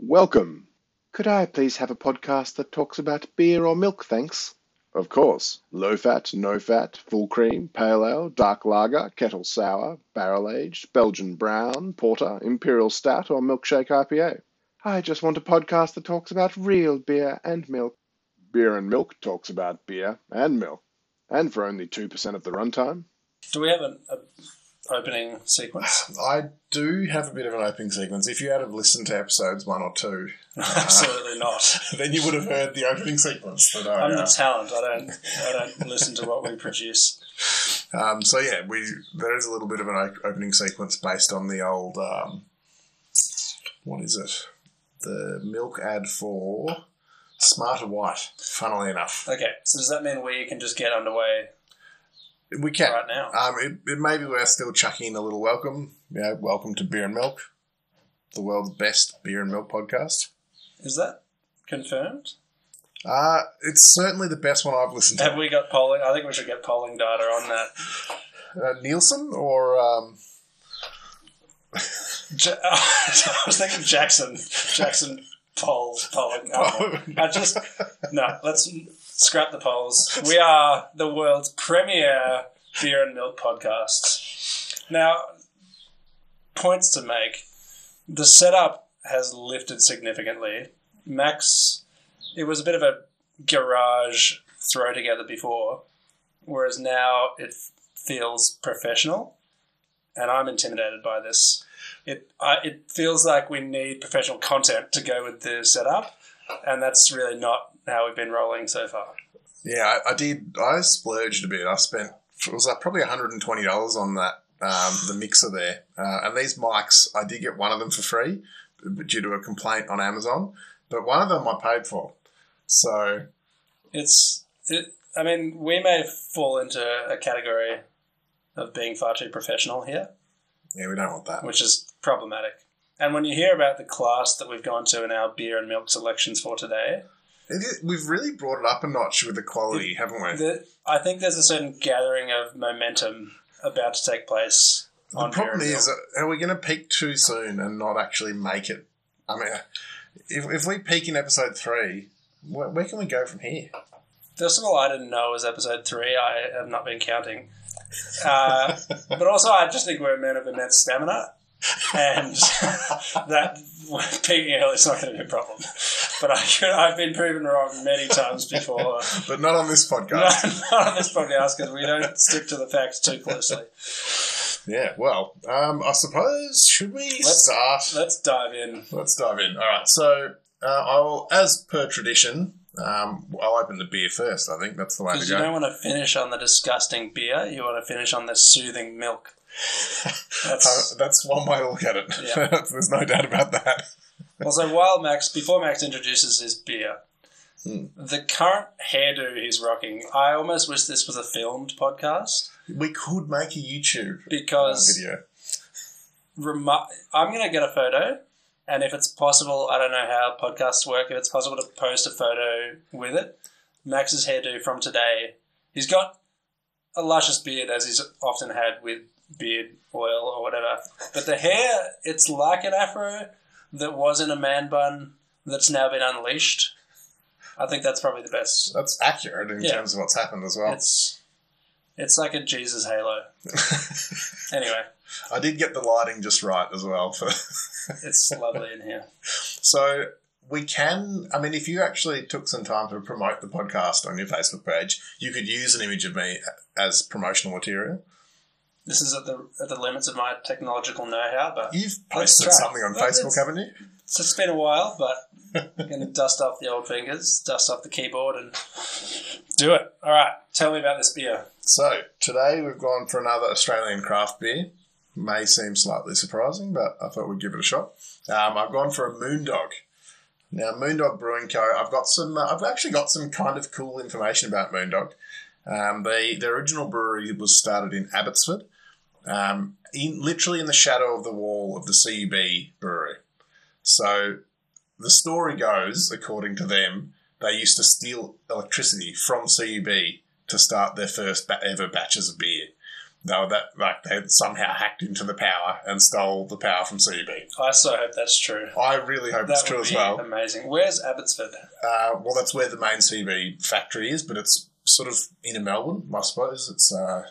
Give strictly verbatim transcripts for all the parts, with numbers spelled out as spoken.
Welcome. Could I please have a podcast that talks about beer or milk, thanks? Of course. Low fat, no fat, full cream, pale ale, dark lager, kettle sour, barrel aged, Belgian brown, porter, imperial stout, or milkshake I P A. I just want a podcast that talks about real beer and milk. Beer and Milk talks about beer and milk. And for only two percent of the runtime. Do we have an a opening sequence? I do have a bit of an opening sequence. If you had have listened to episodes one or two, Absolutely uh, not. then you would have heard the opening sequence. That I, I'm the uh, talent. I don't. I don't listen to what we produce. um, so yeah, we there is a little bit of an o- opening sequence based on the old um, what is it? The milk ad for Smarter White. Funnily enough, Okay, so does that mean we can just get underway? we can Right now. Um, it, it may be we're still chucking in a little welcome. Yeah, welcome to Beer and Milk, the world's best beer and milk podcast. Is that confirmed? Uh, it's certainly the best one I've listened to. Have we got polling? I think we should get polling data on that. Uh, Nielsen or um, Ja- I was thinking Jackson. Jackson polls polling. Oh, I just no. Let's scrap the polls. We are the world's premier beer and milk podcast. Now, points to make. The setup has lifted significantly. Max, it was a bit of a garage throw together before, whereas now it feels professional, and I'm intimidated by this. It I, it feels like we need professional content to go with the setup, and that's really not how we've been rolling so far. yeah, I, I did. I splurged a bit. I spent it was like probably one hundred and twenty dollars on that um, the mixer there, uh, and these mics. I did get one of them for free due to a complaint on Amazon, but one of them I paid for. So It's it. I mean, we may fall into a category of being far too professional here, yeah, we don't want that. which is problematic. And when you hear about the class that we've gone to in our beer and milk selections for today, It is, we've really brought it up a notch with the quality, haven't we? the, I think there's a certain gathering of momentum about to take place. The on problem beer and is, milk. are we going to peak too soon and not actually make it? I mean, if if we peak in episode three, where, where can we go from here? First of all, I didn't know it was episode three. I have not been counting. Uh, but also, I just think we're men of immense stamina, and that peaking early is not going to be a problem. But I could, I've been proven wrong many times before. But not on this podcast. Not, not on this podcast because we don't stick to the facts too closely. Yeah, well, um, I suppose, should we Let's- start? Let's dive in. Let's dive in. All right, so uh, I'll, as per tradition, um, I'll open the beer first. I think that's the way to Because you go. don't want to finish on the disgusting beer. You want to finish on the soothing milk. That's... Uh, that's one way to look at it. Yeah. There's no doubt about that. Also, while Max, before Max introduces his beer, Hmm. the current hairdo he's rocking, I almost wish this was a filmed podcast We could make a YouTube uh, because video. remi- I'm going to get a photo, and if it's possible, I don't know how podcasts work, if it's possible to post a photo with it, Max's hairdo from today, he's got a luscious beard, as he's often had with beard oil or whatever, but the hair, it's like an afro that was in a man bun that's now been unleashed. I think that's probably the best. That's accurate in Yeah. terms of what's happened as well. It's it's like a Jesus halo. Anyway, I did get the lighting just right as well. For it's lovely in here. So we can, I mean, if you actually took some time to promote the podcast on your Facebook page, you could use an image of me as promotional material. This is at the at the limits of my technological know-how, but You've Let's posted try. something on Well, Facebook, it's- haven't you? it's, it's been a while. But I'm going to dust off the old fingers, dust off the keyboard, and do it. All right, tell me about this beer. So today we've gone for another Australian craft beer. May seem slightly surprising, but I thought we'd give it a shot. Um, I've gone for a Moondog. Now, Moondog Brewing Co. I've got some. Uh, I've actually got some kind of cool information about Moondog. Um, they the original brewery was started in Abbotsford, um, in literally in the shadow of the wall of the C U B brewery. So the story goes, according to them, they used to steal electricity from C U B to start their first ba- ever batches of beer. they were that like they somehow hacked into the power and stole the power from C U B. I so hope that's true. I really hope That it's true would as be well. amazing. Where's Abbotsford? Uh, well, that's where the main C U B factory is, but it's sort of inner Melbourne, I suppose. It's, uh,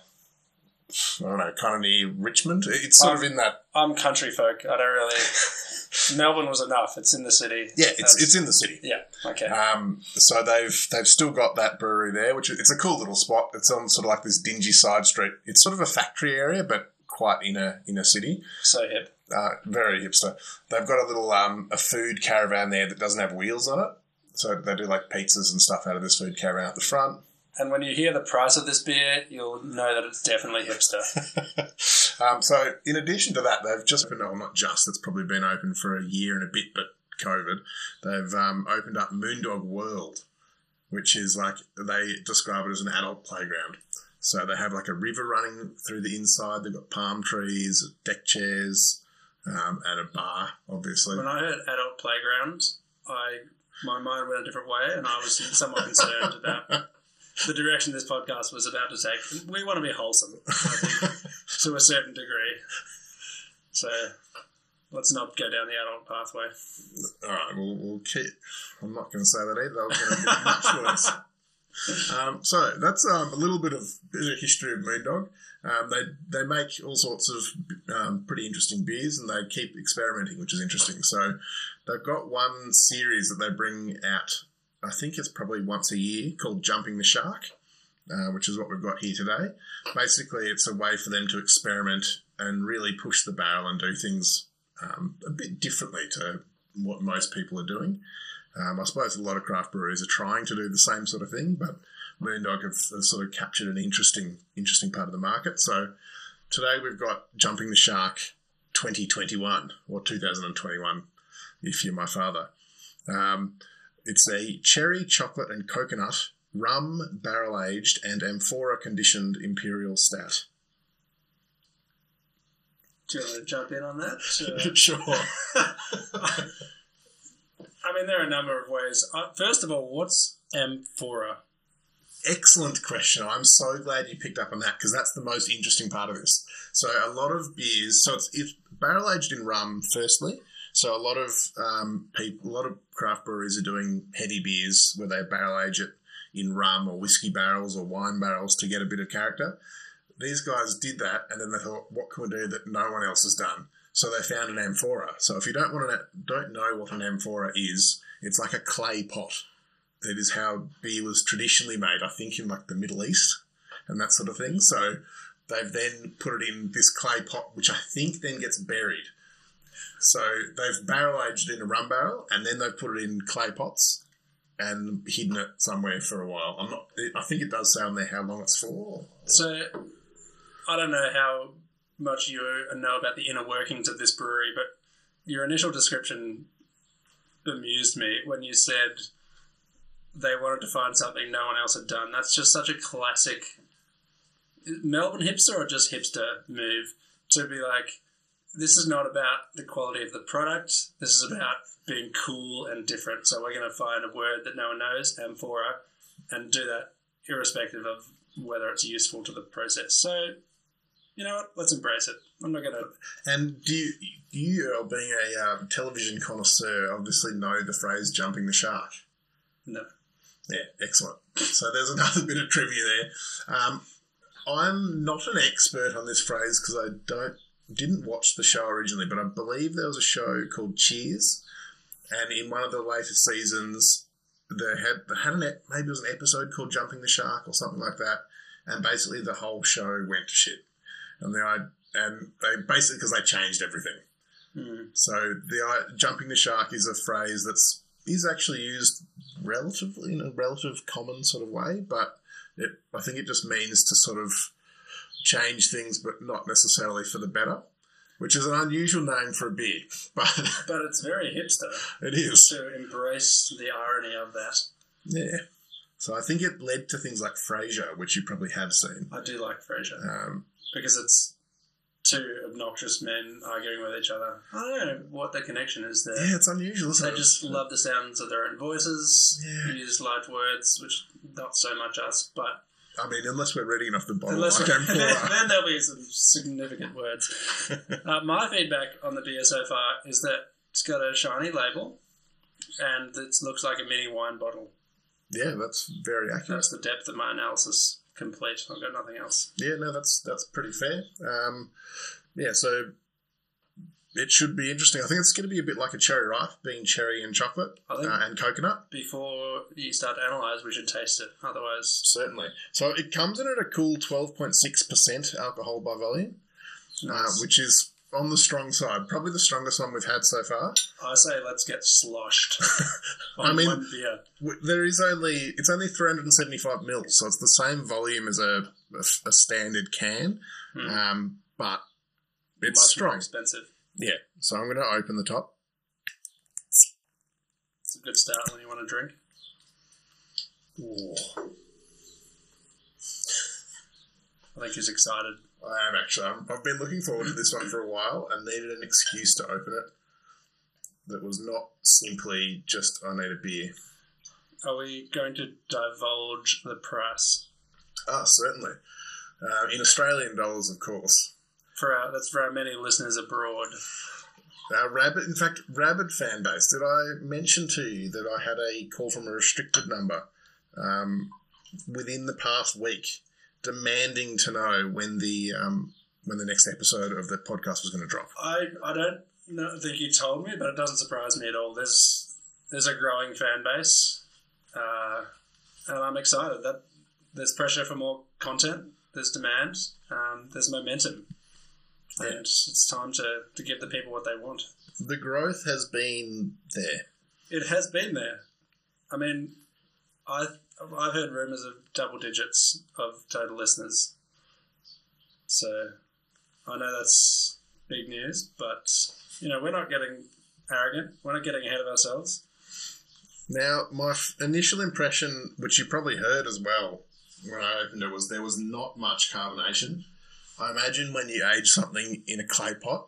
I don't know, kind of near Richmond. It's sort Um, of in that... I'm country folk. I don't really... Melbourne was enough. It's in the city. Yeah, it's That's- it's in the city. Yeah, okay. Um, so they've they've still got that brewery there, which is, it's a cool little spot. It's on sort of like this dingy side street. It's sort of a factory area, but quite in a in a city. So hip. Uh, very hipster. They've got a little um, a food caravan there that doesn't have wheels on it. So they do like pizzas and stuff out of this food caravan at the front. And when you hear the price of this beer, you'll know that it's definitely hipster. um, so in addition to that, they've just opened, well, not just, it's probably been open for a year and a bit, but COVID, they've um, opened up Moondog World, which is like, they describe it as an adult playground. So they have like a river running through the inside. They've got palm trees, deck chairs, um, and a bar, obviously. When I heard adult playground, I my mind went a different way, and I was somewhat concerned about the direction this podcast was about to take. We want to be wholesome, I think, to a certain degree. So let's not go down the adult pathway. All right, we'll, we'll keep... I'm not going to say that either. That was going to be much worse. Um, so that's um, a little bit of, bit of history of Moondog. Um, they they make all sorts of um, pretty interesting beers, and they keep experimenting, which is interesting. So they've got one series that they bring out, I think it's probably once a year, called Jumping the Shark, uh, which is what we've got here today. Basically, it's a way for them to experiment and really push the barrel and do things um, a bit differently to what most people are doing. Um, I suppose a lot of craft breweries are trying to do the same sort of thing, but Moondog have, have sort of captured an interesting interesting part of the market. So today we've got Jumping the Shark twenty twenty-one, or two thousand twenty-one, if you're my father. Um, it's a cherry, chocolate and coconut, rum, barrel-aged and amphora-conditioned imperial stout. Do you want to jump in on that? Uh, Sure. I mean, there are a number of ways. Uh, first of all, what's amphora? Excellent question. I'm so glad you picked up on that, because that's the most interesting part of this. So a lot of beers, so it's, it's barrel aged in rum, firstly. So a lot of um, people, a lot of craft breweries are doing heady beers where they barrel age it in rum or whiskey barrels or wine barrels to get a bit of character. These guys did that, and then they thought, what can we do that no one else has done? So they found an amphora. So if you don't want to don't know what an amphora is, it's like a clay pot. That is how beer was traditionally made, I think, in like the Middle East and that sort of thing. So they've then put it in this clay pot, which I think then gets buried. So they've barrel aged in a rum barrel, and then they've put it in clay pots and hidden it somewhere for a while. I'm not. I think it does say on there how long it's for. So I don't know how much you know about the inner workings of this brewery, but your initial description amused me when you said they wanted to find something no one else had done. That's just such a classic Melbourne hipster or just hipster move to be like, this is not about the quality of the product. This is about being cool and different. So we're going to find a word that no one knows, amphora, and do that irrespective of whether it's useful to the process. So, you know what? Let's embrace it. I'm not going to... And do you, you uh, being a um, television connoisseur, obviously know the phrase jumping the shark? No. Yeah, excellent. So there's another bit of trivia there. Um, I'm not an expert on this phrase because I don't didn't watch the show originally, but I believe there was a show called Cheers, and in one of the later seasons, they had they had an ep- maybe it was an episode called Jumping the Shark or something like that, and basically the whole show went to shit, and then I and they basically because they changed everything. Mm. So the uh, jumping the shark is a phrase that's is actually used relatively in a relative common sort of way, but it, I think it just means to sort of change things, but not necessarily for the better, which is an unusual name for a beer. But But it's very hipster it is. to embrace the irony of that. Yeah. So I think it led to things like Frasier, which you probably have seen. I do like Frasier Um, because it's two obnoxious men arguing with each other. I don't know what the connection is there. yeah, it's unusual, isn't They it? just love the sounds of their own voices, Yeah. use large words, which not so much us, but I mean, unless we're reading off the bottle, Unless I can pour then, up. then there'll be some significant words. Uh, my feedback on the beer so far is that it's got a shiny label and it looks like a mini wine bottle. Yeah, that's very accurate. That's the depth of my analysis complete. I've got nothing else. Yeah, no, that's that's pretty fair. Um, yeah, so it should be interesting. I think it's going to be a bit like a cherry ripe, being cherry and chocolate I think uh, and coconut. Before you start to analyse, we should taste it. Otherwise, Certainly. So it comes in at a cool twelve point six percent alcohol by volume, nice. uh, which is on the strong side. Probably the strongest one we've had so far. I say let's get sloshed on I mean, one beer. W- There is only, it's only three hundred seventy-five mils, so it's the same volume as a, a, a standard can, Hmm. um, but it's Much more strong. expensive. Yeah, so I'm going to open the top. It's a good start when you want to drink. Ooh. I think he's excited. I am actually. I'm, I've been looking forward to this one for a while and needed an excuse to open it that was not simply just, I need a beer. Are we going to divulge the price? Ah, certainly. Uh, in Australian dollars, of course. For our, that's for our many listeners abroad. Our rabid, in fact, rabid fan base. Did I mention to you that I had a call from a restricted number um, within the past week, demanding to know when the um, when the next episode of the podcast was going to drop? I, I don't know, think you told me, but it doesn't surprise me at all. There's there's a growing fan base, uh, and I'm excited that there's pressure for more content. There's demand. Um, there's momentum. Yeah. And it's time to, to give the people what they want. The growth has been there. It has been there. I mean, I, I've heard rumours of double digits of total listeners. So I know that's big news, but, you know, we're not getting arrogant. We're not getting ahead of ourselves. Now, my f- initial impression, which you probably heard as well when I opened it, was there was not much carbonation. I imagine when you age something in a clay pot,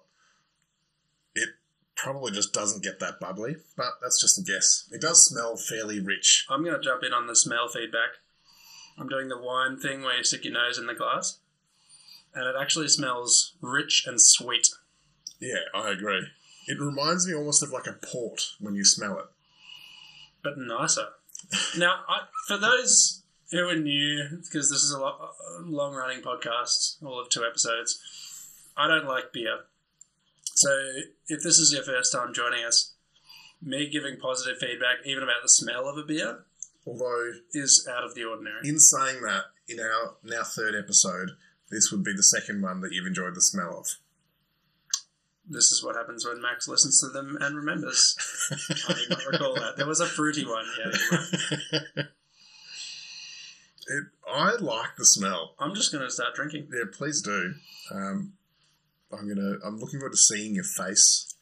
it probably just doesn't get that bubbly, but that's just a guess. It does smell fairly rich. I'm going to jump in on the smell feedback. I'm doing the wine thing where you stick your nose in the glass, and it actually smells rich and sweet. Yeah, I agree. It reminds me almost of like a port when you smell it. But nicer. Now, I, for those who are new, because this is a, lo- a long-running podcast, all of two episodes, I don't like beer. So if this is your first time joining us, me giving positive feedback, even about the smell of a beer, Although, is out of the ordinary. in saying that, in our now third episode, this would be the second one that you've enjoyed the smell of. This is what happens when Max listens to them and remembers. I did not recall that. There was a fruity one. Yeah, It, I like the smell. I'm just going to start drinking. Yeah, please do. Um, I'm gonna. I'm looking forward to seeing your face.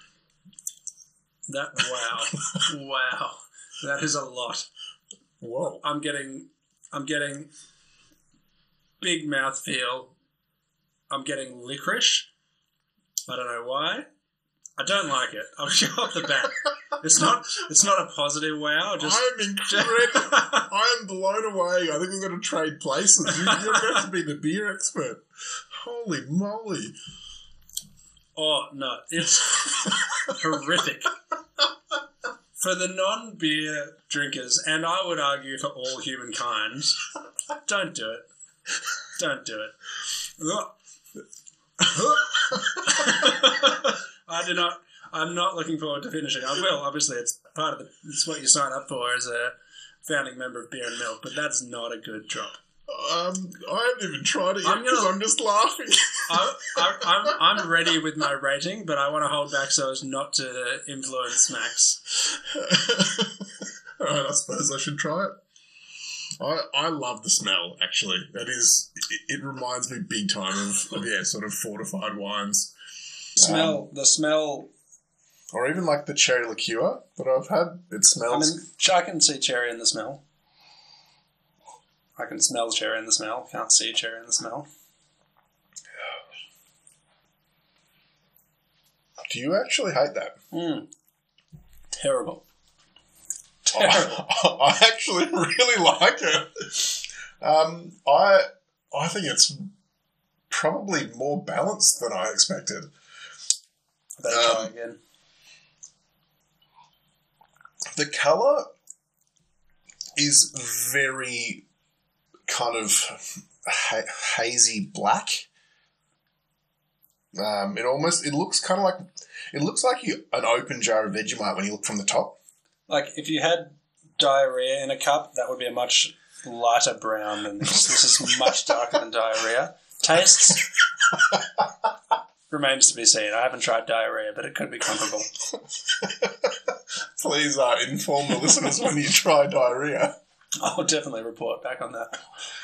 That wow, wow, that is a lot. Whoa! I'm getting, I'm getting big mouth feel. I'm getting licorice. I don't know why. I don't like it. I'll show off the bat. It's not. It's not a positive wow. Just I'm incredible. I am blown away. I think we're going to trade places. You, you're going to be the beer expert. Holy moly! oh no, it's horrific. For the non-beer drinkers, and I would argue for all humankind, don't do it. Don't do it. I do not. I'm not looking forward to finishing. I will. Obviously, it's part of the. It's what you sign up for as a founding member of Beer and Milk. But that's not a good drop. Um, I haven't even tried it yet I'm because gonna- I'm just laughing. I, I, I'm I'm ready with my rating, but I want to hold back so as not to influence Max. All right, I suppose I should try it. I, I love the smell, actually. That is, it, it reminds me big time of, of, yeah, sort of fortified wines. Smell the smell. Or even like the cherry liqueur that I've had. It I smells... mean, I can see cherry in the smell. I can smell cherry in the smell. Can't see cherry in the smell. Do you actually hate that? Mm. Terrible. Terrible. I, I actually really like it. Um, I I think it's probably more balanced than I expected. Better try Um, again. The colour is very kind of ha- hazy black. Um, it almost it looks kind of like it looks like you, an open jar of Vegemite when you look from the top. Like, if you had diarrhea in a cup, that would be a much lighter brown than this. This is much darker than diarrhea. Tastes remains to be seen. I haven't tried diarrhea, but it could be comparable. Please uh, inform the listeners when you try diarrhea. I'll definitely report back on that.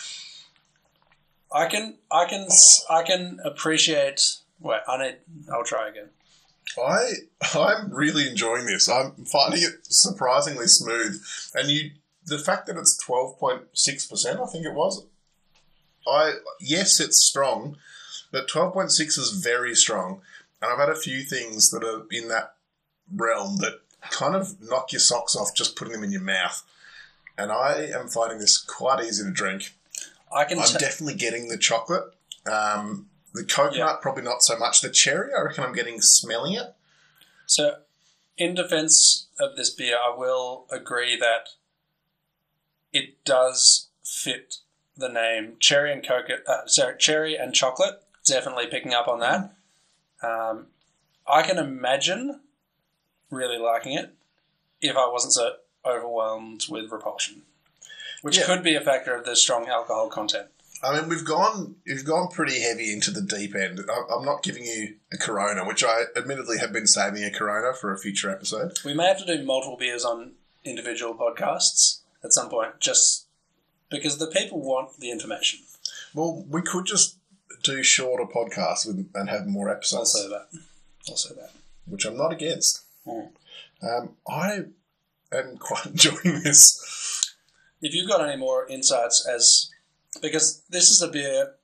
I can, I can, I can appreciate. Wait, I need. I'll try again. I I'm really enjoying this. I'm finding it surprisingly smooth, and you the fact that it's twelve point six percent, I think it was. I yes, it's strong, but twelve point six is very strong, and I've had a few things that are in that realm that kind of knock your socks off just putting them in your mouth, and I am finding this quite easy to drink. I can. I'm T- definitely getting the chocolate. Um, the coconut, Yeah. probably not so much. The cherry, I reckon I'm getting smelling it. So, in defense of this beer, I will agree that it does fit the name cherry and coconut. Uh, sorry, cherry and chocolate. Definitely picking up on that. Um, I can imagine really liking it if I wasn't so overwhelmed with repulsion, which Yeah. could be a factor of the strong alcohol content. I mean, we've gone we've gone pretty heavy into the deep end. I- I'm not giving you a Corona, which I admittedly have been saving a Corona for a future episode. We may have to do multiple beers on individual podcasts at some point, just because the people want the information. Well, we could just do shorter podcasts with, and have more episodes, Also that. Also that. which I'm not against. Mm. Um, I am quite enjoying this. If you've got any more insights as... Because this is a beer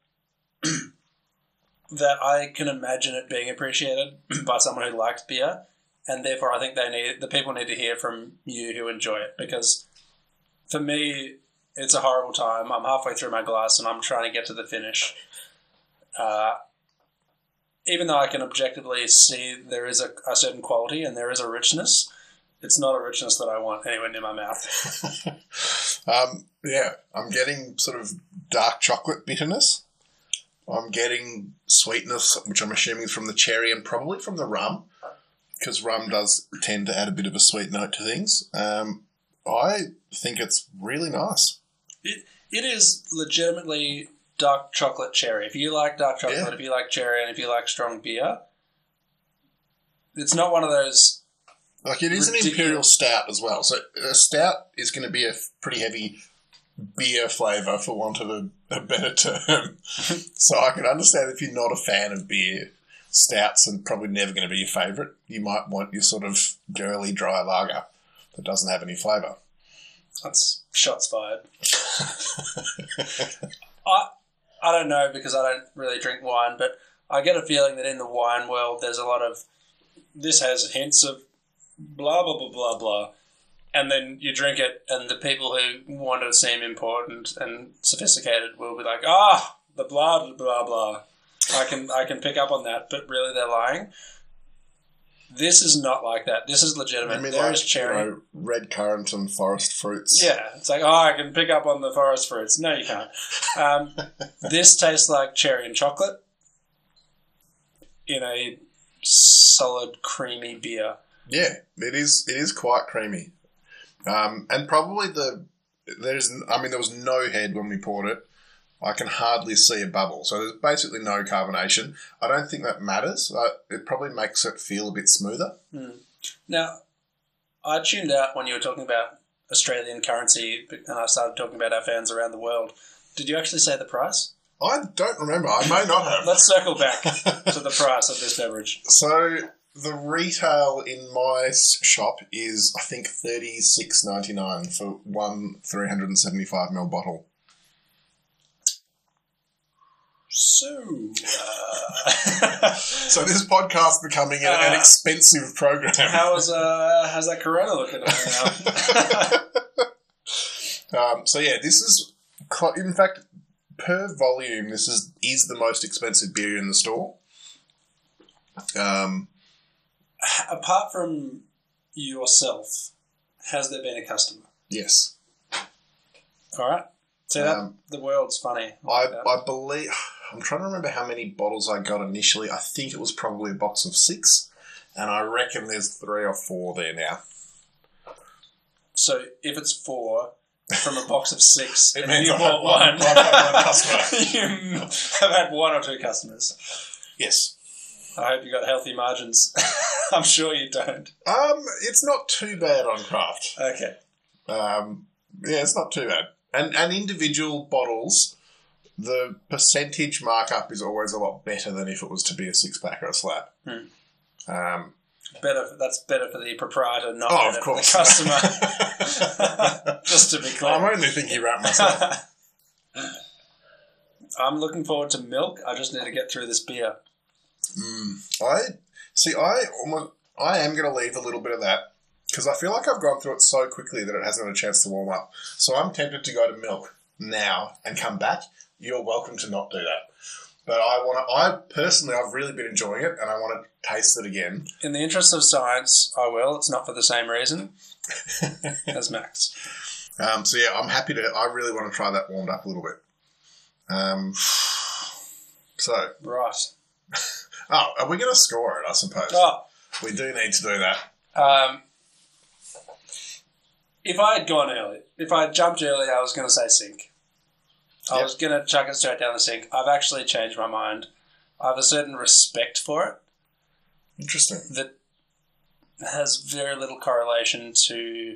that I can imagine it being appreciated by someone who likes beer, and therefore I think they need the people need to hear from you who enjoy it, because for me, it's a horrible time. I'm halfway through my glass and I'm trying to get to the finish. Uh, even though I can objectively see there is a, a certain quality and there is a richness, it's not a richness that I want anywhere near my mouth. um, yeah, I'm getting sort of dark chocolate bitterness. I'm getting sweetness, which I'm assuming is from the cherry and probably from the rum, because rum does tend to add a bit of a sweet note to things. Um, I think it's really nice. It It is legitimately dark chocolate cherry. If you like dark chocolate, Yeah. if you like cherry, and if you like strong beer, it's not one of those... Like, it is an Ridiculous. imperial stout as well. So a stout is going to be a pretty heavy beer flavour, for want of a, a better term. So I can understand if you're not a fan of beer, stouts are probably never going to be your favourite. You might want your sort of girly dry lager that doesn't have any flavour. That's shots fired. I I don't know, because I don't really drink wine, but I get a feeling that in the wine world there's a lot of, this has hints of blah, blah, blah, blah, blah. And then you drink it, and the people who want to seem important and sophisticated will be like, ah, the blah, blah, blah, blah. I can, I can pick up on that, but really they're lying. This is not like that. This is legitimate. I mean, There like, is cherry. you know, red currant and forest fruits. Yeah, it's like, oh, I can pick up on the forest fruits. No, you can't. Um, this tastes like cherry and chocolate in a solid, creamy beer. Yeah, it is. It is quite creamy, um, and probably the there's. I mean, there was no head when we poured it. I can hardly see a bubble, so there's basically no carbonation. I don't think that matters. Uh, it probably makes it feel a bit smoother. Mm. Now, I tuned out when you were talking about Australian currency, and I started talking about our fans around the world. Did you actually say the price? I don't remember. I may not have. Let's circle back to the price of this beverage. So the retail in my s- shop is, I think, thirty-six ninety-nine for one three hundred seventy-five milliliter bottle. So, uh, So this podcast becoming an, an Uh, expensive program. how is uh, how's that Corona looking right now? um, so yeah, this is cl- in fact, per volume, this is is the most expensive beer in the store. Um, Apart from yourself, has there been a customer? yes. All right. See, that, Um, the world's funny. I, like that. I believe... I'm trying to remember how many bottles I got initially. I think it was probably a box of six, and I reckon there's three or four there now. So if it's four from a box of six, It and means you I've bought had one- one, I've had one customer. you have had one or two customers. Yes. I hope you got healthy margins. I'm sure you don't. Um, it's not too bad on craft. Okay. Um, yeah, it's not too bad. And and individual bottles, the percentage markup is always a lot better than if it was to be a six pack or a slab. Hmm. Um, Better. That's better for the proprietor, not oh, better of for course, the customer. Just to be clear. I'm only thinking about myself. I'm looking forward to milk. I just need to get through this beer. Mm. I see. I almost. I am going to leave a little bit of that because I feel like I've gone through it so quickly that it hasn't had a chance to warm up. So I'm tempted to go to milk now and come back. You're welcome to not do that. But I want to. I personally, I've really been enjoying it, and I want to taste it again. In the interest of science, I will. It's not for the same reason as Max. Um, so yeah, I'm happy to. I really want to try that warmed up a little bit. Um, so, Right. oh, are we going to score it? I suppose Oh, we do need to do that. um, if I had gone early, if I had jumped early, I was going to say sink. I Yep. was going to chuck it straight down the sink. I've actually changed my mind. I have a certain respect for it Interesting. that has very little correlation to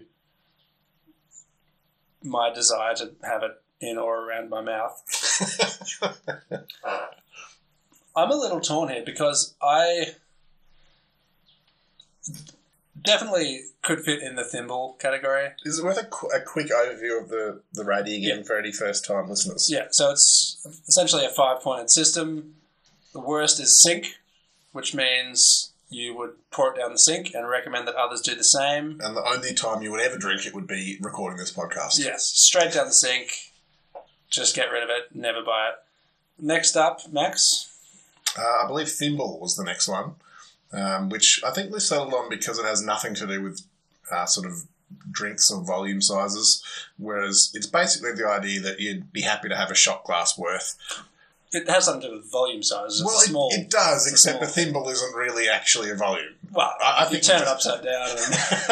my desire to have it in or around my mouth. I'm a little torn here because I definitely could fit in the thimble category. Is it worth a, qu- a quick overview of the the rating again Yeah. for any first time listeners? Yeah, so it's essentially a five-pointed system. The worst is sink, which means you would pour it down the sink and recommend that others do the same. And the only time you would ever drink it would be recording this podcast. Yes, straight down the sink. Just get rid of it. Never buy it. Next up, Max. Uh, I believe Thimble was the next one, um, which I think we settled on because it has nothing to do with uh, sort of drinks or volume sizes, whereas it's basically the idea that you'd be happy to have a shot glass worth. It has something to do with volume size. It's well, a small. it, it does, it's a except small the Thimble isn't really actually a volume. Well, I- I if you think turn you it just- upside down. And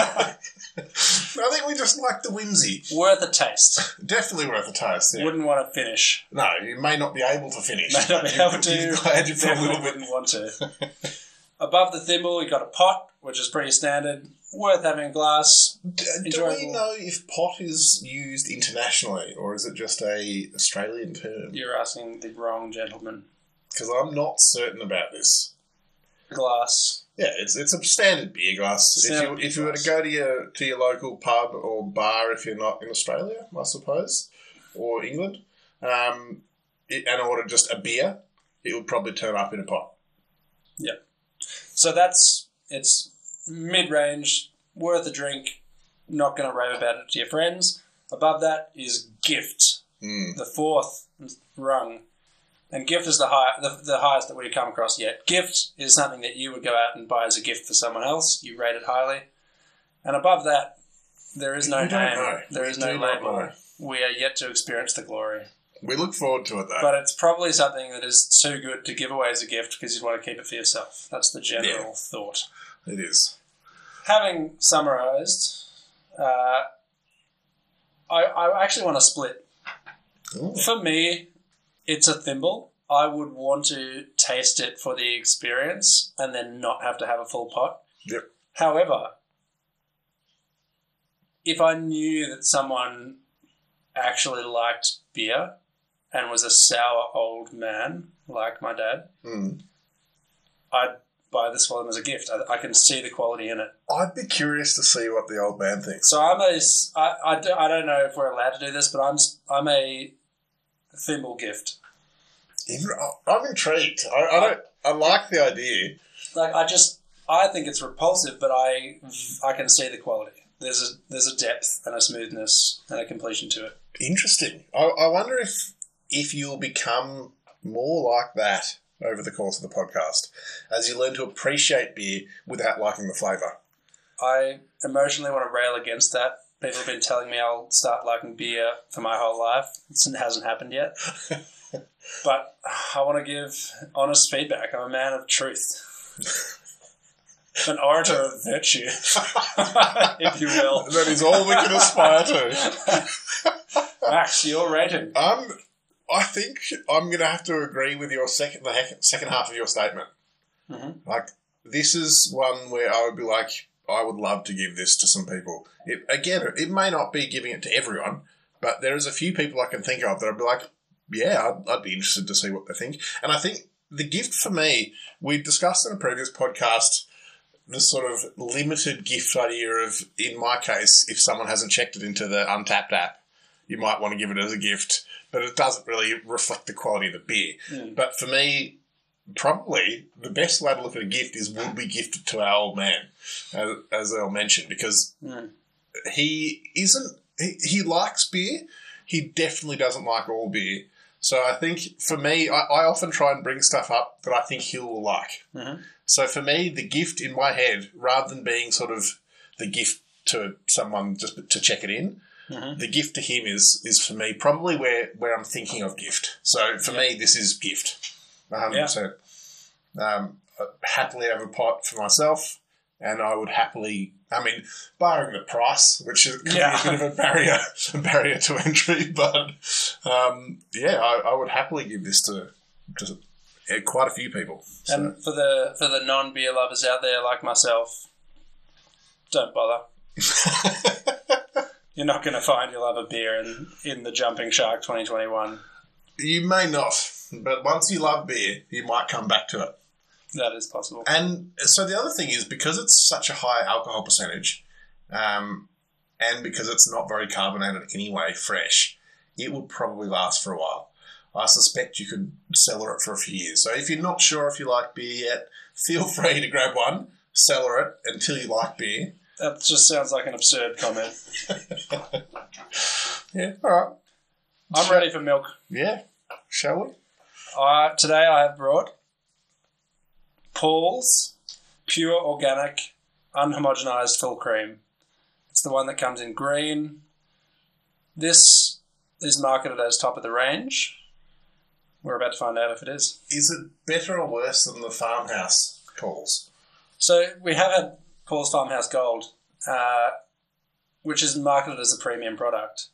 I think we just like the whimsy. worth a taste. Definitely worth a taste. Yeah. Wouldn't want to finish. No, you may not be able to finish. May not be able to. You're glad you Definitely probably wouldn't want to. Above the thimble, you got a pot, which is pretty standard. Worth having a glass. Do, do we Enjoyable. know if pot is used internationally or is it just a Australian term? You're asking the wrong gentleman. Because I'm not certain about this. Glass. Yeah, it's it's a standard beer glass. Standard if you beer if you were glass. to go to your to your local pub or bar, if you're not in Australia, I suppose, or England, um, it, and order just a beer, it would probably turn up in a pot. Yep. So that's, it's mid-range, worth a drink, not going to rave about it to your friends. Above that is gift, Mm. the fourth rung. And gift is the high, the, the highest that we've come across yet. Gift is something that you would go out and buy as a gift for someone else. You rate it highly. And above that, there is no We don't name. know. There We is no do not label. know. We are yet to experience the glory. We look forward to it though. But it's probably something that is too good to give away as a gift because you want to keep it for yourself. That's the general Yeah. thought. It is. Having summarised, uh, I, I actually want to split. Ooh. For me, it's a thimble. I would want to taste it for the experience and then not have to have a full pot. Yep. However, if I knew that someone actually liked beer and was a sour old man like my dad, Mm. I'd buy this for them as a gift. I, I can see the quality in it. I'd be curious to see what the old man thinks. So I'm a, I, I, do, I don't know if we're allowed to do this, but I'm I'm a thimble gift. I'm intrigued. I, I don't. I like the idea. Like I just, I think it's repulsive, but I, I can see the quality. There's a there's a depth and a smoothness and a completion to it. Interesting. I, I wonder if if you'll become more like that over the course of the podcast as you learn to appreciate beer without liking the flavour. I emotionally want to rail against that. People have been telling me I'll start liking beer for my whole life. It hasn't happened yet. But I want to give honest feedback. I'm a man of truth. An orator of virtue, if you will. That is all we can aspire to. Max, your rating. Um, I think I'm going to have to agree with your second, the hec- second half of your statement. Mm-hmm. Like, this is one where I would be like, I would love to give this to some people. It, again, it may not be giving it to everyone, but there is a few people I can think of that I'd be like, yeah, I'd, I'd be interested to see what they think. And I think the gift for me, we discussed in a previous podcast the sort of limited gift idea of, in my case, if someone hasn't checked it into the Untapped app, you might want to give it as a gift, but it doesn't really reflect the quality of the beer. Mm. But for me, probably the best way to look at a gift is would we gift it to our old man, as, as Earl mentioned, because mm. he isn't, he, he likes beer. He definitely doesn't like all beer. So I think for me, I, I often try and bring stuff up that I think he will like. Mm-hmm. So for me, the gift in my head, rather than being sort of the gift to someone just to check it in, mm-hmm. the gift to him is is for me probably where, where I'm thinking of gift. So for yeah. me, this is gift, one hundred percent. Yeah. Um, I'd happily have a pot for myself, and I would happily, I mean, barring the price, which is could yeah. be a bit of a barrier, a barrier to entry, but um, yeah, I, I would happily give this to, to quite a few people. So. And for the for the non-beer lovers out there like myself, don't bother. You're not going to find your love of beer in, in the Jumping Shark twenty twenty-one. You may not, but once you love beer, you might come back to it. That is possible. And so the other thing is, because it's such a high alcohol percentage, um, and because it's not very carbonated anyway, fresh, it would probably last for a while. I suspect you could cellar it for a few years. So if you're not sure if you like beer yet, feel free to grab one, cellar it until you like beer. That just sounds like an absurd comment. Yeah, all right. I'm ready for milk. Yeah, shall we? Uh, today I have brought Paul's Pure Organic Unhomogenized Full Cream. It's the one that comes in green. This is marketed as top of the range. We're about to find out if it is. Is it better or worse than the Farmhouse Paul's? So we have had Paul's Farmhouse Gold, uh, which is marketed as a premium product.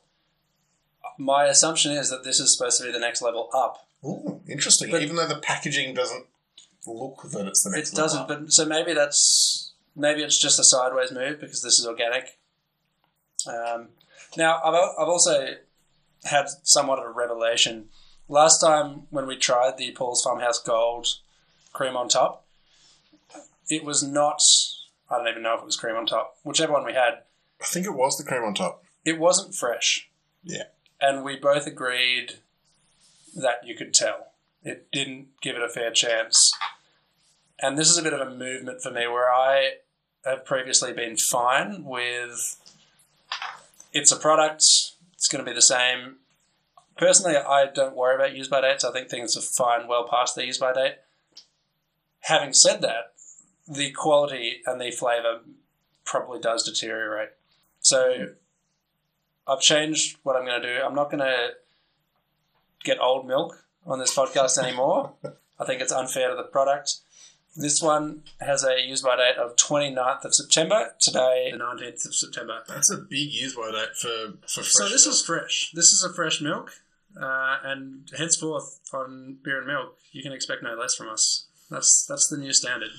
My assumption is that this is supposed to be the next level up. Ooh, interesting. But even though the packaging doesn't look that it's the next it level doesn't, up. but so maybe that's maybe it's just a sideways move because this is organic. Um, now I've I've also had somewhat of a revelation. Last time when we tried the Paul's Farmhouse Gold cream on top, it was not. I don't even know if it was cream on top. Whichever one we had, I think it was the cream on top. it wasn't fresh. Yeah. And we both agreed that you could tell. It didn't give it a fair chance. And this is a bit of a movement for me where I have previously been fine with it's a product, it's going to be the same. Personally, I don't worry about use-by dates. I think things are fine well past the use-by date. Having said that, the quality and the flavour probably does deteriorate. So I've changed what I'm going to do. I'm not going to get old milk on this podcast anymore. I think it's unfair to the product. This one has a use-by date of twenty-ninth of September. Today, the nineteenth of September. That's a big use-by date for, for fresh So this milk. is fresh. This is a fresh milk. Uh, and henceforth on Beer and Milk, you can expect no less from us. That's that's the new standard.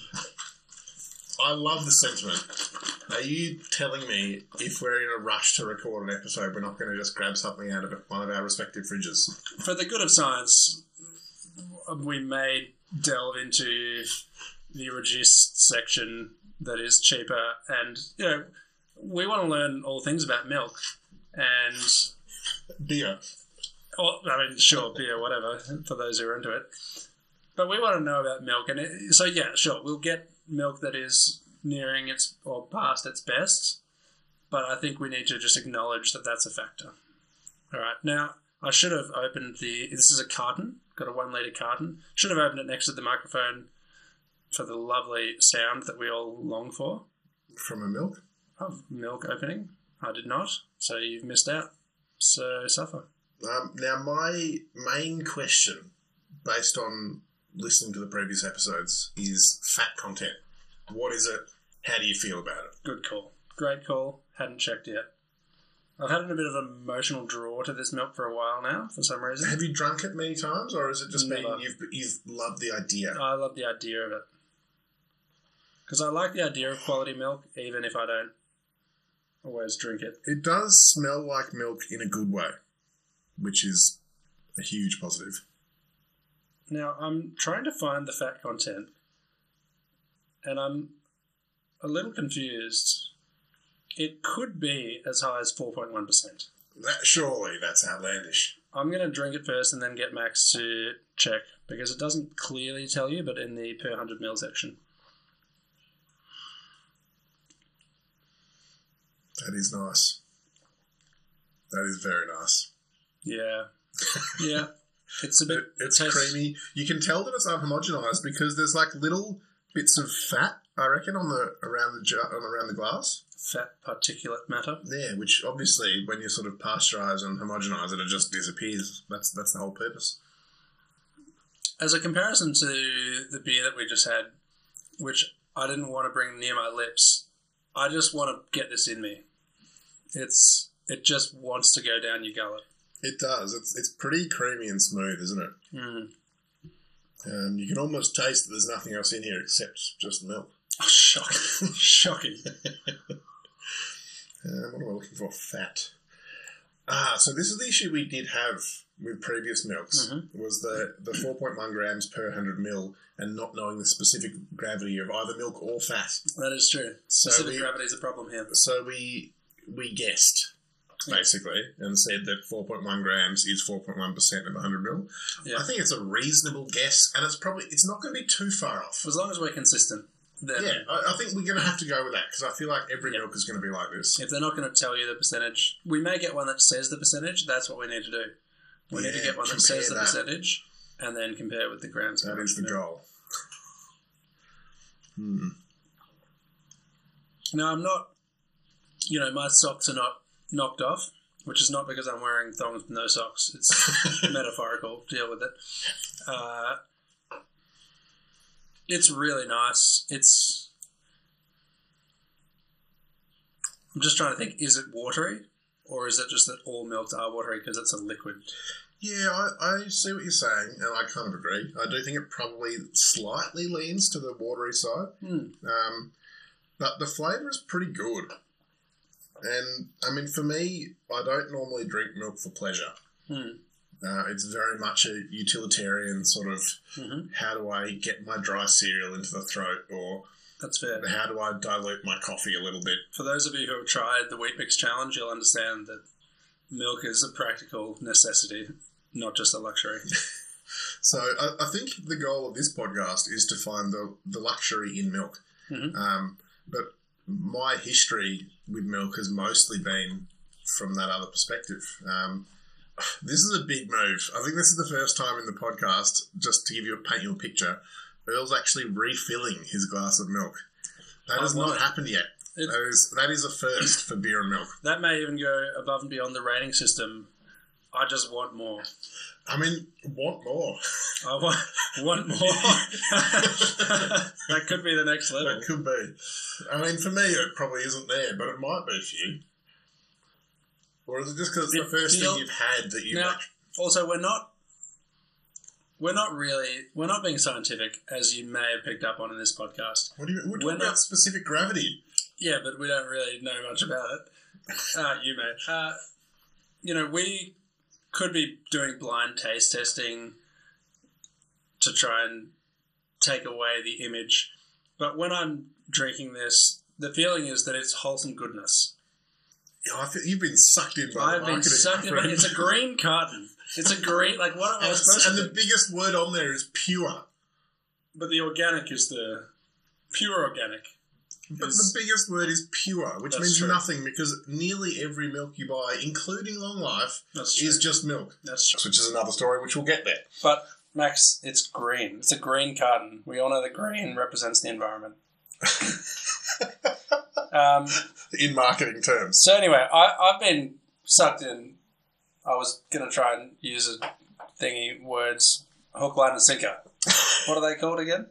I love the sentiment. Are you telling me if we're in a rush to record an episode, we're not going to just grab something out of one of our respective fridges? For the good of science, we may delve into the reduced section that is cheaper. And, you know, we want to learn all things about milk. And, Beer. well, I mean, sure, beer, whatever, for those who are into it. But we want to know about milk. And it, so, yeah, sure, we'll get milk that is nearing its or past its best. but I think we need to just acknowledge that that's a factor. All right, now I should have opened the. This is a carton, got a one litre carton. Should have opened it next to the microphone for the lovely sound that we all long for. From a milk? Of milk opening. I did not, so you've missed out. So suffer. Um, now, my main question, based on listening to the previous episodes, is fat content. What is it? How do you feel about it? Good call. Great call. Hadn't checked yet. I've had a bit of an emotional draw to this milk for a while now, for some reason. Have you drunk it many times, or has it just Never. been you've, you've loved the idea? I love the idea of it. Because I like the idea of quality milk, even if I don't always drink it. It does smell like milk in a good way, which is a huge positive. Now, I'm trying to find the fat content, and I'm a little confused. It could be as high as four point one percent. That, surely that's outlandish. I'm going to drink it first and then get Max to check, because it doesn't clearly tell you, but in the per one hundred mil section. That is nice. That is very nice. Yeah. Yeah. It's a bit... It, it's tastes, creamy. You can tell that it's unhomogenized because there's like little bits of fat, I reckon, on the around the jar, on around the glass. Fat particulate matter. Yeah, which obviously when you sort of pasteurize and homogenize it, it just disappears. That's that's the whole purpose. As a comparison to the beer that we just had, which I didn't want to bring near my lips, I just want to get this in me. It's it just wants to go down your gullet. It does. It's it's pretty creamy and smooth, isn't it? Mm. Um, you can almost taste that there's nothing else in here except just milk. Oh, shocking. Shocking. Um, what am I looking for? Fat. Ah, so this is the issue we did have with previous milks, Mm-hmm. was the, the four point one grams per one hundred mil and not knowing the specific gravity of either milk or fat. That is true. Specific we- gravity is a problem here. So we we guessed, basically, and said that four point one grams is four point one percent of one hundred mil. Yeah. I think it's a reasonable guess, and it's probably it's not going to be too far off. As long as we're consistent. Then Yeah, I, I think we're going to have to go with that because I feel like every Yeah. milk is going to be like this. if they're not going to tell you the percentage, we may get one that says the percentage. That's what we need to do. We need to Yeah, get one that compare says the that. percentage and then compare with the grams. That per is the hundred mil. goal. Hmm. Now, I'm not, you know, my socks are not knocked off, which is not because I'm wearing thongs with no socks. It's metaphorical. Deal with it. Uh, it's really nice. It's... I'm just trying to think, is it watery? Or is it just that all milks are watery because it's a liquid? Yeah, I, I see what you're saying, and I kind of agree. I do think it probably slightly leans to the watery side. Hmm. Um, but the flavour is pretty good. And, I mean, for me, I don't normally drink milk for pleasure. Hmm. Uh, it's very much a utilitarian sort of, Mm-hmm. how do I get my dry cereal into the throat, or That's fair. how do I dilute my coffee a little bit? For those of you who have tried the Wheat Mix Challenge, you'll understand that milk is a practical necessity, not just a luxury. So I, I think the goal of this podcast is to find the, the luxury in milk. Mhm. Um, but my history with milk has mostly been from that other perspective. Um, this is a big move. I think this is the first time in the podcast, just to give you a paint you a picture, Earl's actually refilling his glass of milk. That I has want not it. happened yet. It- That is that is a first for beer and milk. That may even go above and beyond the rating system. I just want more. I mean, want more? I want, want more. That could be the next level. That could be. I mean, for me, it probably isn't there, but it might be for you. Or is it just because it's the It first feel- thing you've had that you Now, like? also, we're not, we're not really, we're not being scientific, as you may have picked up on in this podcast. What do you? We're talking we're about not- specific gravity. Yeah, but we don't really know much about it. Uh, you may. Uh, you know, we could be doing blind taste testing to try and take away the image. But when I'm drinking this, the feeling is that it's wholesome goodness. Yeah, I feel you've been sucked in by the I've been marketing. sucked in. my friend. It's a green carton. It's a green, like what am I and, supposed and to the do? biggest word on there is pure. But the organic is the pure organic. But is, the biggest word is pure, which That's means true. nothing because nearly every milk you buy, including Long Life, That's true. is just milk. That's true. Which is another story, which we'll get there. But, Max, it's green. It's a green carton. We all know that green represents the environment. um, In marketing terms. so anyway, I, I've been sucked in. I was going to try and use a thingy words, hook, line and sinker. What are they called again?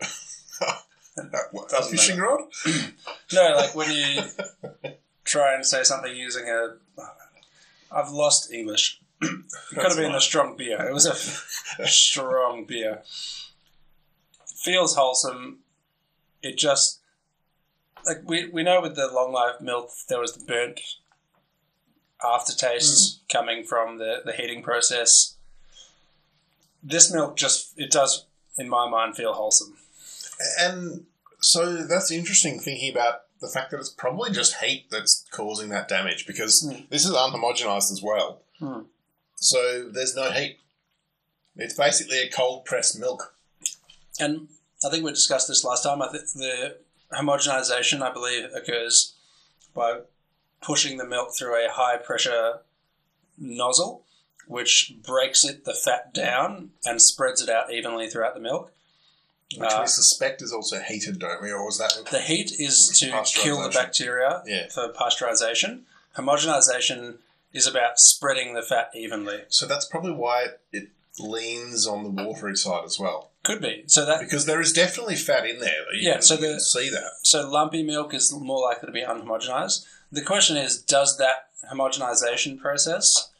What, a fishing rod? No, like when you try and say something using a... I've lost English. It could have been a strong beer. It was a, a strong beer. Feels wholesome. It just... Like, we, we know with the long life milk, there was the burnt aftertaste mm. coming from the, the heating process. This milk just... It does, in my mind, feel wholesome. And so that's interesting thinking about the fact that it's probably just heat that's causing that damage because mm. this is unhomogenized as well. Mm. So there's no heat. It's basically a cold pressed milk. And I think we discussed this last time. I think the homogenization, I believe, occurs by pushing the milk through a high pressure nozzle, which breaks it, the fat down and spreads it out evenly throughout the milk. Which uh, we suspect is also heated, don't we? Or was that... The heat is to kill the bacteria yeah. for pasteurization. Homogenization is about spreading the fat evenly. So that's probably why it, it leans on the watery side as well. Could be. So that Because there is definitely fat in there. You yeah, can, so you the, can see that. So lumpy milk is more likely to be unhomogenized. The question is, does that homogenization process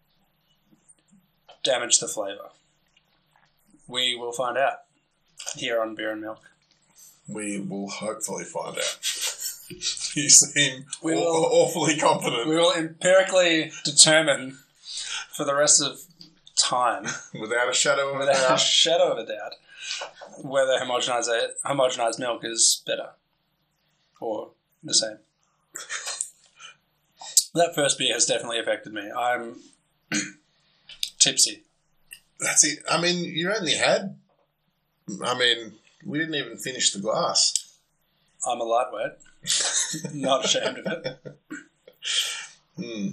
damage the flavour? We will find out here on Beer and Milk. We will hopefully find out. You seem we aw- will, awfully confident. We will empirically determine for the rest of time, without a shadow of a without doubt, a shadow of a doubt, whether homogenized homogenized milk is better or the same. That first beer has definitely affected me. I'm tipsy. That's it. I mean, you only had... I mean, we didn't even finish the glass. I'm a lightweight. Not ashamed of it. Hmm.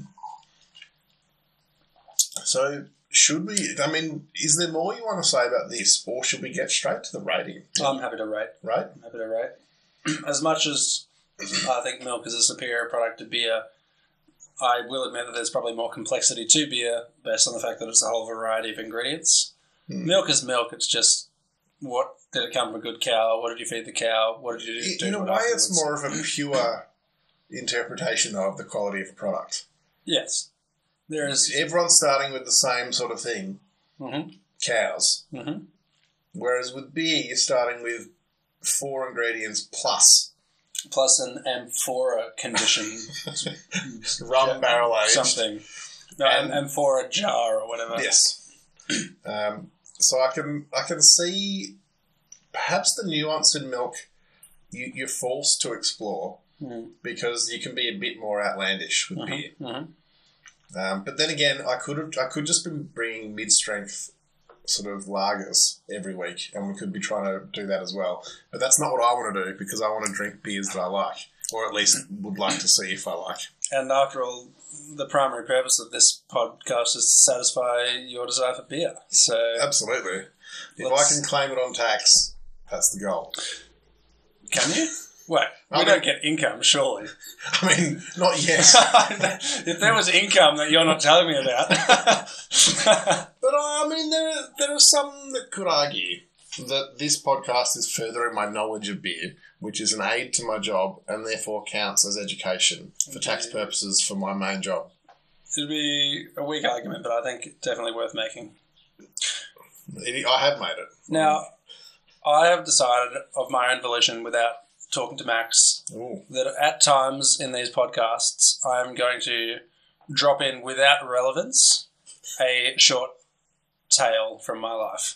So, should we... I mean, is there more you want to say about this, or should we get straight to the rating? I'm happy to rate. Right? I'm happy to rate. As much as I think milk is a superior product to beer, I will admit that there's probably more complexity to beer based on the fact that it's a whole variety of ingredients. Hmm. Milk is milk. It's just... What did it come from a good cow? What did you feed the cow? What did you do? In, in a way, afterwards? it's more of a pure interpretation of the quality of a product. Yes, there is. Everyone's starting with the same sort of thing, mm-hmm. cows. Mm-hmm. Whereas with beer, you're starting with four ingredients plus. Plus an amphora condition. Rum yeah, barrel aged. Something. No, and, amphora jar or whatever. Yes. um, So I can I can see perhaps the nuance in milk you, you're forced to explore mm. because you can be a bit more outlandish with mm-hmm. beer. Mm-hmm. Um, but then again, I could have I could just be bringing mid strength sort of lagers every week, and we could be trying to do that as well. But that's not what I want to do because I want to drink beers that I like, or at least would like to see if I like. And after all, the primary purpose of this podcast is to satisfy your desire for beer. So absolutely. If I can claim it on tax, that's the goal. Can you? Wait, we I mean, don't get income, surely. I mean, not yet. If there was income that you're not telling me about. But I mean, there are, there are some that could argue that this podcast is furthering my knowledge of beer, which is an aid to my job and therefore counts as education for okay. tax purposes for my main job. It'd be a weak argument, but I think definitely worth making. It, I have made it. Now, I have decided of my own volition without talking to Max Ooh. that at times in these podcasts I'm going to drop in without relevance a short tale from my life.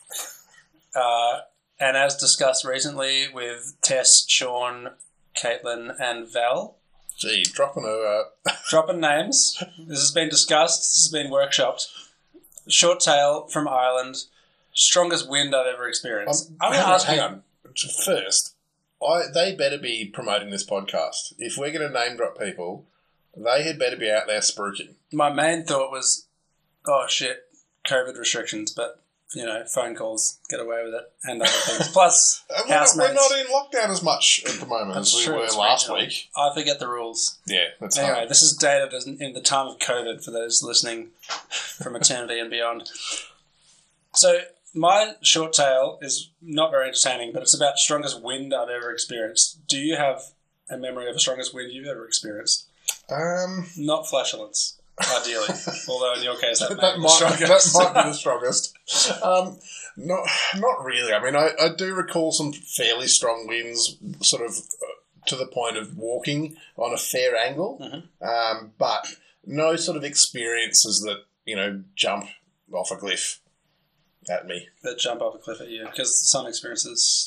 Uh, and as discussed recently with Tess, Sean, Caitlin, and Val. Gee, dropping a... Uh... dropping names. This has been discussed. This has been workshopped. Short tale from Ireland. Strongest wind I've ever experienced. Um, I'm hang going to ask hang you... on. First, I they better be promoting this podcast. If we're going to name drop people, they had better be out there spruiking. My main thought was, oh shit, COVID restrictions, but you know, phone calls get away with it and other things. Plus, we're, not, housemates. we're not in lockdown as much at the moment That's as we true, were it's last regional. week. I forget the rules. Yeah, that's Anyway, hard. this is dated as in the time of COVID for those listening from eternity and beyond. So, my short tale is not very entertaining, but it's about strongest wind I've ever experienced. Do you have a memory of the strongest wind you've ever experienced? Um, Not flatulence, ideally. Although in your case, that, that, may be the might, strongest. that might be the strongest. Um, not, not really. I mean, I, I do recall some fairly strong winds, sort of uh, to the point of walking on a fair angle, Mm-hmm. um, but no sort of experiences that, you know, jump off a cliff at me. That jump off a cliff at you, because some experiences.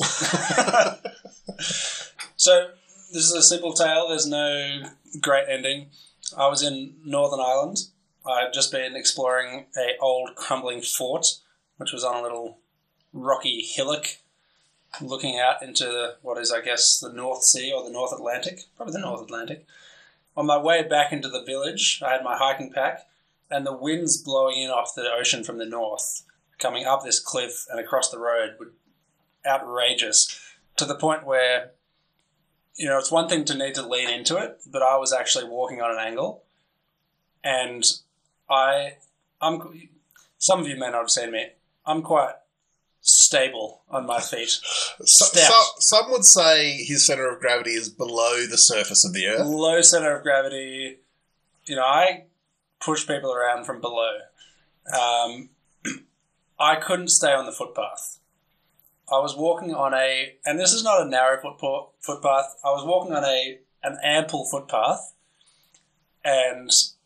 So, this is a simple tale. There's no great ending. I was in Northern Ireland. I had just been exploring a old crumbling fort, which was on a little rocky hillock, looking out into what is, I guess, the North Sea or the North Atlantic. Probably the North Atlantic. On my way back into the village, I had my hiking pack, and the winds blowing in off the ocean from the north, coming up this cliff and across the road, were outrageous, to the point where, you know, it's one thing to need to lean into it, but I was actually walking on an angle, and I, I'm, some of you may not have seen me, I'm quite stable on my feet. So, Stout. so, some would say his centre of gravity is below the surface of the earth. Low center of gravity. You know, I push people around from below. Um, I couldn't stay on the footpath. I was walking on a, and this is not a narrow footpath, footpath. I was walking on a an ample footpath and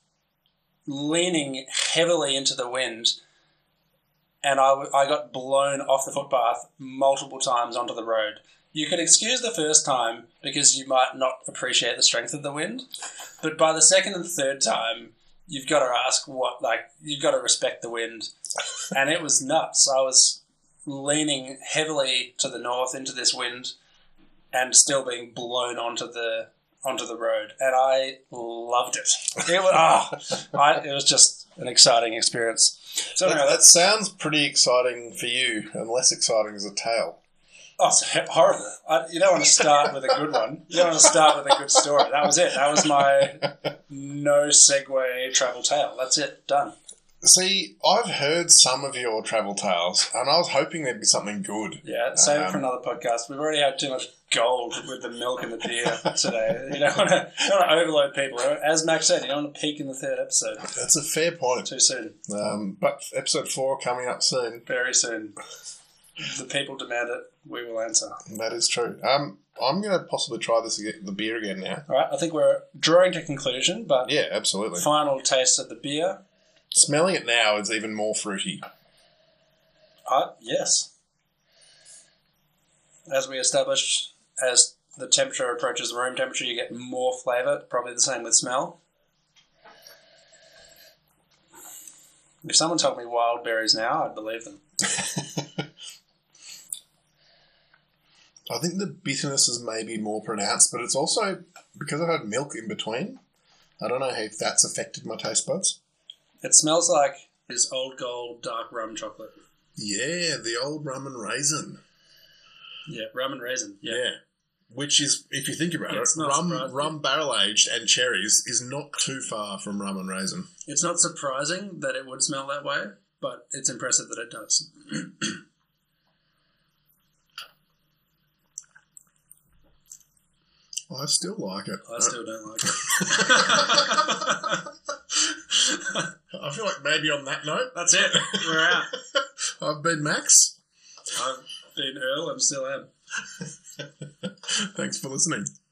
leaning heavily into the wind, and I, I got blown off the footpath multiple times onto the road. You could excuse the first time because you might not appreciate the strength of the wind, but by the second and third time, you've got to ask what, like, you've got to respect the wind. And it was nuts. I was leaning heavily to the north into this wind and still being blown onto the onto the road, and I loved it. It was, oh, I, it was just an exciting experience. So That, anyway, that that's sounds pretty exciting for you, and less exciting as a tale. oh, it's horrible. I, you don't want to start with a good one. You don't want to start with a good story. That was it. That was my no segue travel tale. That's it. Done. See, I've heard some of your travel tales, and I was hoping there'd be something good. Yeah, save it Um, for another podcast. We've already had too much gold with the milk and the beer today. You don't want to, you don't want to overload people. As Max said, you don't want to peak in the third episode That's a fair point. too soon. Um, but episode four coming up soon. Very soon. The people demand it. We will answer. That is true. Um, I'm going to possibly try this again, the beer again now. All right, I think we're drawing to conclusion, but Yeah, absolutely. final taste of the beer. Smelling it now is even more fruity. Uh, yes. As we established, as the temperature approaches room temperature, you get more flavour. Probably the same with smell. If someone told me wild berries now, I'd believe them. I think the bitterness is maybe more pronounced, but it's also because I've had milk in between. I don't know if that's affected my taste buds. It smells like this old gold dark rum chocolate. Yeah, the old rum and raisin. Yeah, rum and raisin. Yeah. Yeah. Which is, if you think about Yeah, it, it's not rum, surprising. rum barrel aged and cherries is not too far from rum and raisin. It's not surprising that it would smell that way, but it's impressive that it does. I still like it. I still don't like it. I feel like maybe on that note, That's it. We're out. I've been Max. I've been Earl and still am. Thanks for listening.